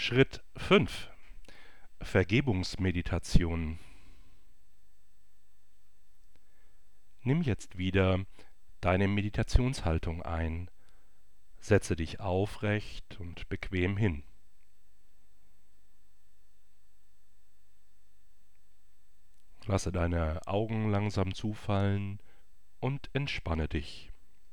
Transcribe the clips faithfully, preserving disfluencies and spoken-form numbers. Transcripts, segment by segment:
Schritt fünf: Vergebungsmeditation. Nimm jetzt wieder deine Meditationshaltung ein. Setze dich aufrecht und bequem hin. Lasse deine Augen langsam zufallen und entspanne dich.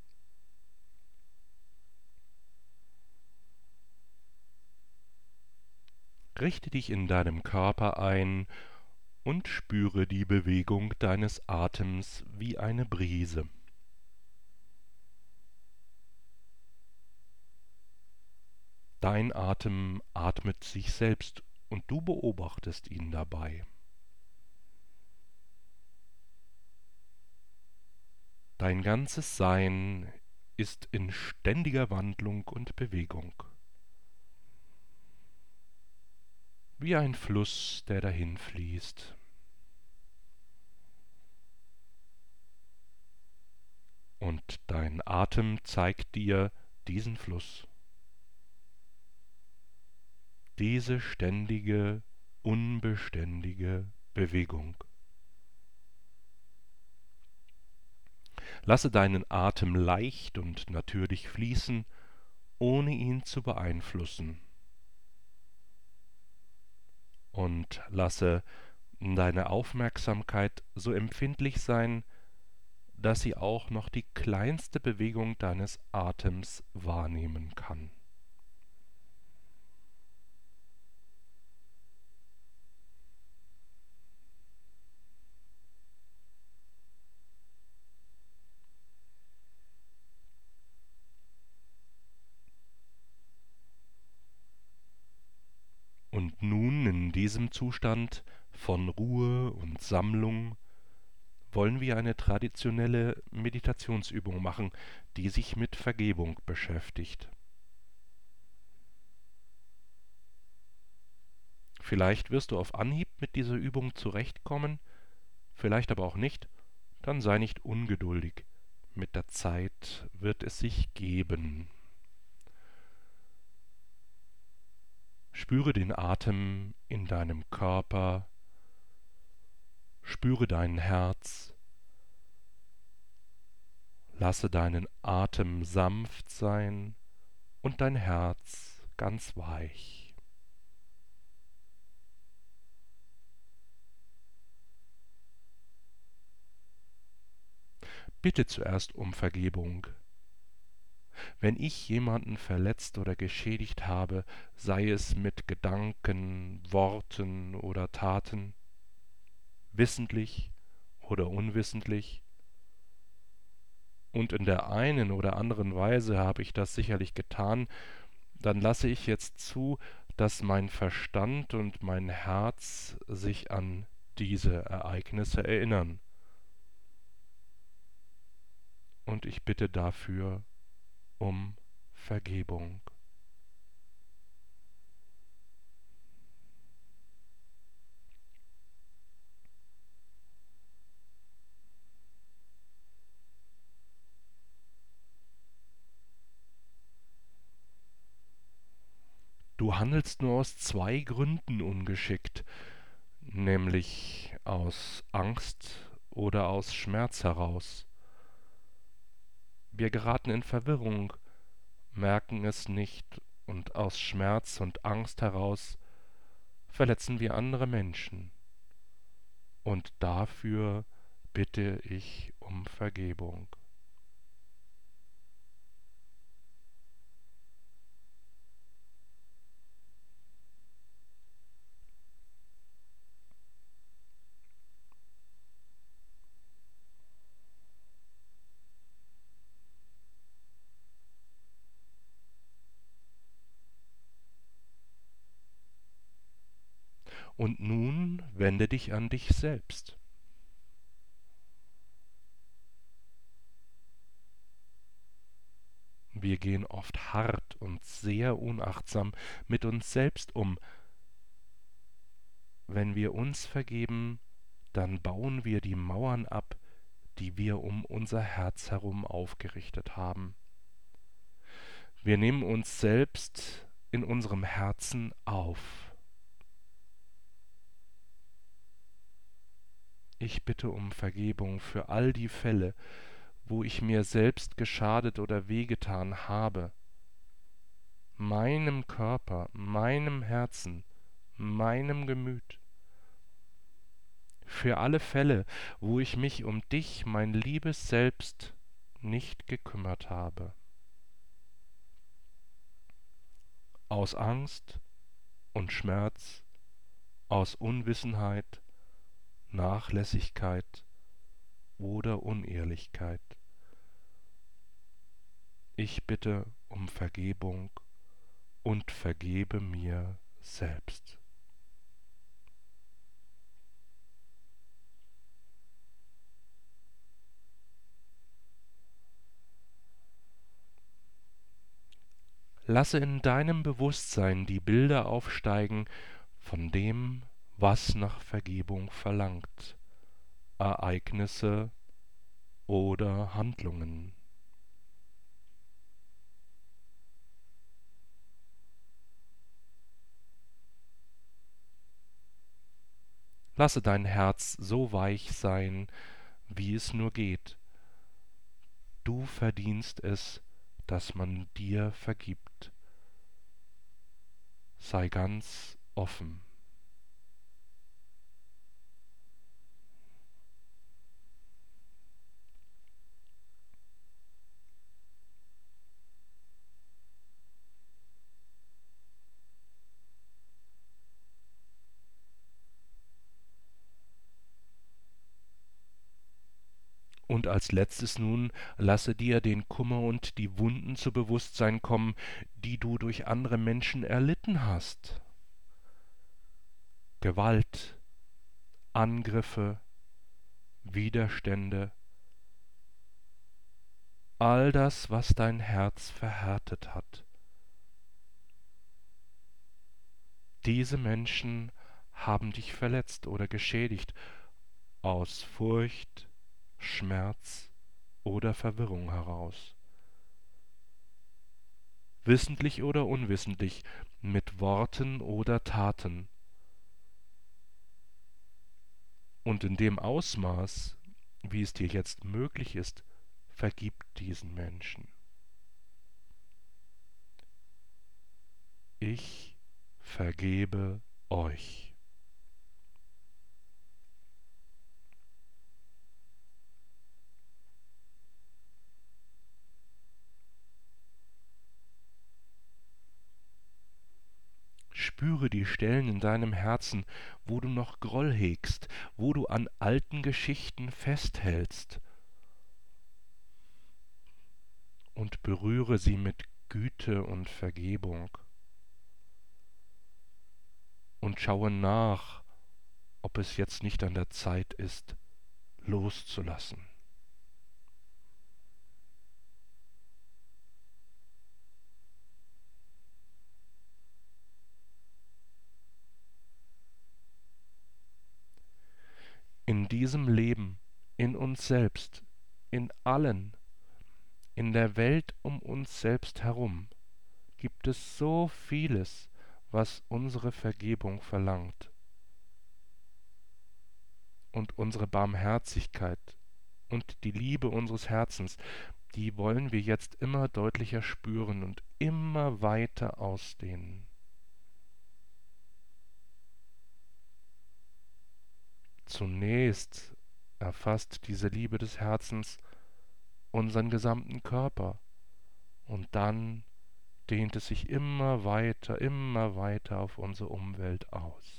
Richte dich in deinem Körper ein und spüre die Bewegung deines Atems wie eine Brise. Dein Atem atmet sich selbst und du beobachtest ihn dabei. Dein ganzes Sein ist in ständiger Wandlung und Bewegung. Wie ein Fluss, der dahinfließt. Und dein Atem zeigt dir diesen Fluss. Diese ständige, unbeständige Bewegung. Lasse deinen Atem leicht und natürlich fließen, ohne ihn zu beeinflussen. Und lasse deine Aufmerksamkeit so empfindlich sein, dass sie auch noch die kleinste Bewegung deines Atems wahrnehmen kann. Und nun in diesem Zustand von Ruhe und Sammlung wollen wir eine traditionelle Meditationsübung machen, die sich mit Vergebung beschäftigt. Vielleicht wirst du auf Anhieb mit dieser Übung zurechtkommen, vielleicht aber auch nicht, dann sei nicht ungeduldig. Mit der Zeit wird es sich geben. Spüre den Atem in deinem Körper, spüre dein Herz, lasse deinen Atem sanft sein und dein Herz ganz weich. Bitte zuerst um Vergebung. Wenn ich jemanden verletzt oder geschädigt habe, sei es mit Gedanken, Worten oder Taten, wissentlich oder unwissentlich, und in der einen oder anderen Weise habe ich das sicherlich getan, dann lasse ich jetzt zu, dass mein Verstand und mein Herz sich an diese Ereignisse erinnern. Und ich bitte dafür um Vergebung. Du handelst nur aus zwei Gründen ungeschickt, nämlich aus Angst oder aus Schmerz heraus. Wir geraten in Verwirrung, merken es nicht, und aus Schmerz und Angst heraus verletzen wir andere Menschen. Und dafür bitte ich um Vergebung. Und nun wende dich an dich selbst. Wir gehen oft hart und sehr unachtsam mit uns selbst um. Wenn wir uns vergeben, dann bauen wir die Mauern ab, die wir um unser Herz herum aufgerichtet haben. Wir nehmen uns selbst in unserem Herzen auf. Ich bitte um Vergebung für all die Fälle, wo ich mir selbst geschadet oder wehgetan habe, meinem Körper, meinem Herzen, meinem Gemüt. Für alle Fälle, wo ich mich um dich, mein liebes Selbst, nicht gekümmert habe. Aus Angst und Schmerz, aus Unwissenheit, Nachlässigkeit oder Unehrlichkeit. Ich bitte um Vergebung und vergebe mir selbst. Lasse in deinem Bewusstsein die Bilder aufsteigen von dem, was nach Vergebung verlangt, Ereignisse oder Handlungen. Lasse dein Herz so weich sein, wie es nur geht. Du verdienst es, dass man dir vergibt. Sei ganz offen. Und als letztes nun, lasse dir den Kummer und die Wunden zu Bewusstsein kommen, die du durch andere Menschen erlitten hast. Gewalt, Angriffe, Widerstände, all das, was dein Herz verhärtet hat. Diese Menschen haben dich verletzt oder geschädigt aus Furcht, Schmerz oder Verwirrung heraus. Wissentlich oder unwissentlich, mit Worten oder Taten. Und in dem Ausmaß, wie es dir jetzt möglich ist, vergib diesen Menschen. Ich vergebe euch. Spüre die Stellen in deinem Herzen, wo du noch Groll hegst, wo du an alten Geschichten festhältst, und berühre sie mit Güte und Vergebung. Und schaue nach, ob es jetzt nicht an der Zeit ist, loszulassen. In diesem Leben, in uns selbst, in allen, in der Welt um uns selbst herum, gibt es so vieles, was unsere Vergebung verlangt. Und unsere Barmherzigkeit und die Liebe unseres Herzens, die wollen wir jetzt immer deutlicher spüren und immer weiter ausdehnen. Zunächst erfasst diese Liebe des Herzens unseren gesamten Körper und dann dehnt es sich immer weiter, immer weiter auf unsere Umwelt aus.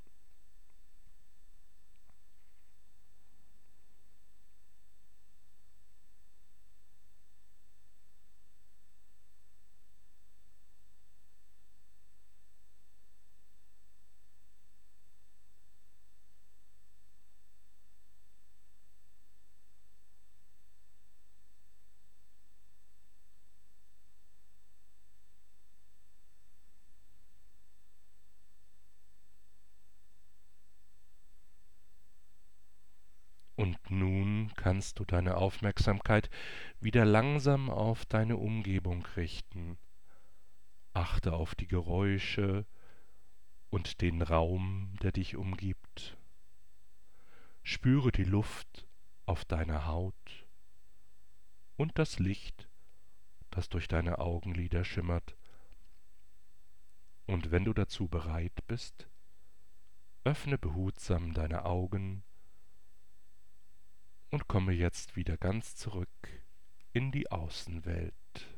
Und nun kannst du deine Aufmerksamkeit wieder langsam auf deine Umgebung richten. Achte auf die Geräusche und den Raum, der dich umgibt. Spüre die Luft auf deiner Haut und das Licht, das durch deine Augenlider schimmert. Und wenn du dazu bereit bist, öffne behutsam deine Augen und komme jetzt wieder ganz zurück in die Außenwelt.